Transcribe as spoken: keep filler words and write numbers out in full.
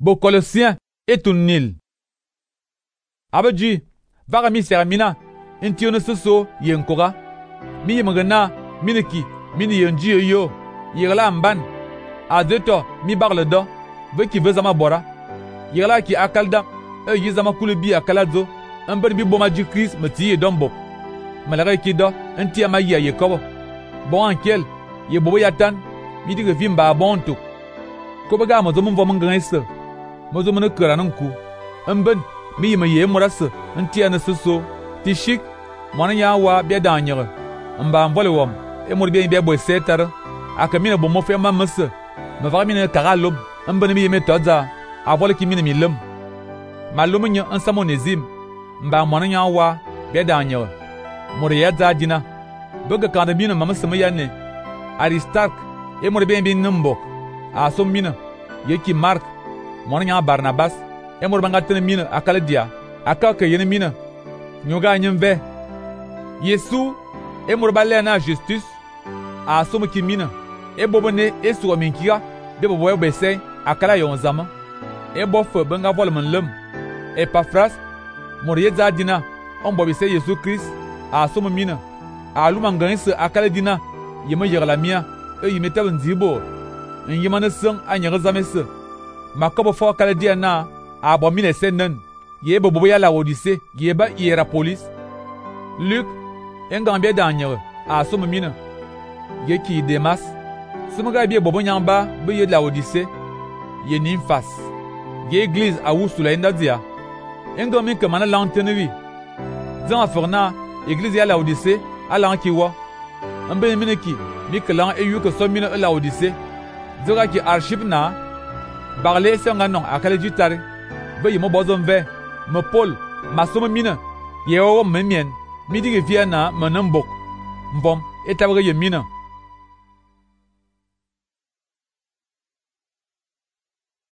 Bo Colossiens et tout nil. Abaji, vaga mi seramina, intione soso yenkora. Mi yemgana, miniki, mini yenji yo, yela amban. Adeto, mi barle do, ve ki vezama bora. Yela ki akalda, e yizama kulebi akalazo, un ben bi boma du Christ me tiye dombo. Malare ki do, intia ma ye yekobo. Bon ankel, ye bobo yatan, mi di vimba bonto. Kobaga mo zomun vomon grense. Mo zomun kera nanku. Un ben, mi me ye morase, intia ne soso, ti chic, mona ya wa be danyere. Mba mvole wom, e mo bien be boy setare. Akamina bo mo fe mamase. Me va mine karalom, un ben mi me toza, avole ki mine mi lem. Malum nya un samonezim. Mba mona ya wa be danyere. Mo ya za dina. Boga kada mine mamase me yanne. Aristark, e mo bien bien numbok. A som mina, yeki Mark, mona nya Barnabas, e mo banga tene mina akala dia, akaka yene mina. Nyoga nyemve. Yesu, e mo bale na justice, a som ki mina. E bobone e so minkia, de bobo be se akala yon zama. E bof banga vol men lem. E Pafras, mo yeza dina, on bobi se Yesu Christ, a som mina. A lumanganse akala dina, yema yela mia, e yimeta nzibo. Nyimane seng anyere zamese. Makobo fo kala dia na abo mine senen. Yebo bobo ya la odise, yeba Hierapolis. Luc engambia danyere a somme mine. Yeki Demas. Sumuga bie bobo nyamba be ye la odise. Ye Nymphas. Ye église a wusula indadia. Engami ke mana lantenewi. Zan aforna église ya la odise ala ankiwa. Ambe mine ki mikelan e yu ke so mine la odise. Zoga ki archive na barle senga non akale jutare be yimo bozon ve me Paul masomo mina ye o memien midi ge viana menambok mbom etabre ye mina